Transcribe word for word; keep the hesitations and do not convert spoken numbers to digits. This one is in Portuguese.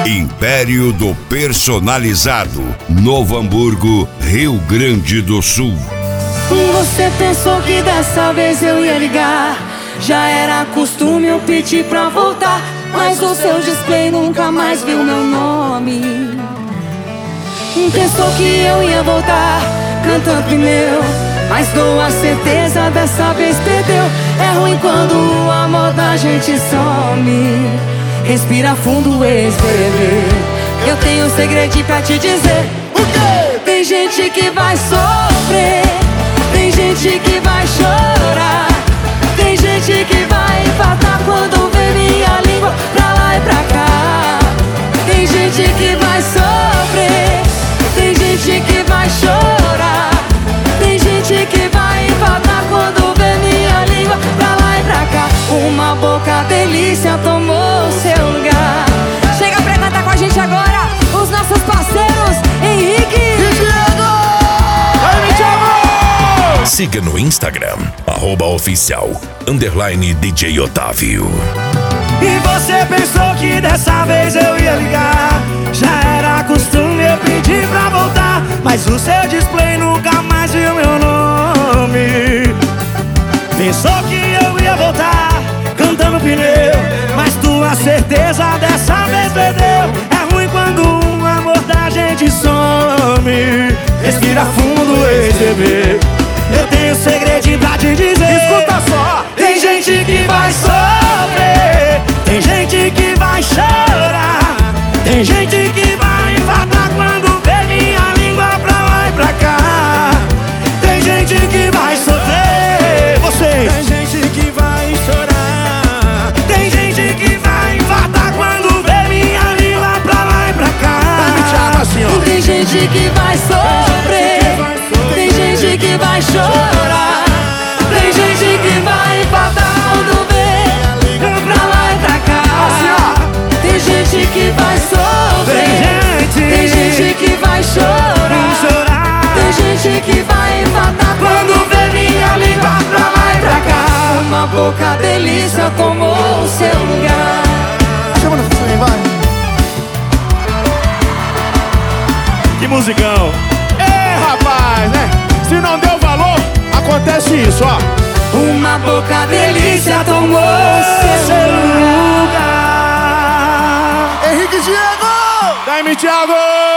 Império do Personalizado, Novo Hamburgo, Rio Grande do Sul. Você pensou que dessa vez eu ia ligar? Já era costume eu pedir pra voltar, mas o seu display nunca mais viu meu nome. Pensou que eu ia voltar cantando pneu, mas dou a certeza dessa vez perdeu. É ruim quando o amor da gente some. Respira fundo, ex-bebê. Eu tenho um segredinho pra te dizer. O quê? Tem gente que vai sofrer, tem gente que vai chorar, tem gente que vai infartar quando vê minha língua pra lá e pra cá. Tem gente que vai sofrer, tem gente que vai chorar, tem gente que vai infartar quando vê minha língua pra lá e pra cá. Uma boca delícia tomou seu lugar. Chega pra cantar com a gente agora os nossos parceiros Henrique e Diego. Vai, me chama! Siga no Instagram, arroba oficial, underline D J Otávio. E você pensou que dessa vez eu ia ligar? Já era costume eu pedir pra voltar, mas o seu display nunca mais viu meu nome. Pensou que eu ia voltar cantando pneu, mas tua certeza dessa vez perdeu. É ruim quando o amor da gente some. Respira fundo, ex-bebê. Eu tenho um segredinho pra te dizer. Escuta só. Tem gente que vai sofrer, tem gente que vai chorar, tem gente que vai infartar quando vê minha língua pra lá e pra cá. Tem gente que vai sofrer, vocês. Tem gente que vai chorar, tem gente que vai infartar quando vê minha língua pra lá e pra cá. Assim, ó. Tem gente que vai sofrer, tem gente que vai chorar, tem gente que vai infartar quando vê pra lá e pra cá. Tem gente que vai sofrer, tem gente que vai chorar, tem gente que vai infartar quando vê minha língua pra lá e pra cá. Uma boca delícia tomou o seu lugar. Chama no fundo aí, vai. Que musicão. É, rapaz, né? Se não deu valor, acontece isso, ó. Uma boca delícia tomou seu lugar. Henrique e Diego! Daí-me, Thiago!